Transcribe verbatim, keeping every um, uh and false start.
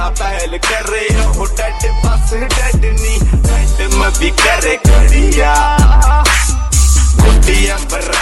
मेरा पहल करे हो डेड बस डेड नी डेड मैं भी करे करिया गुड्डी अंबर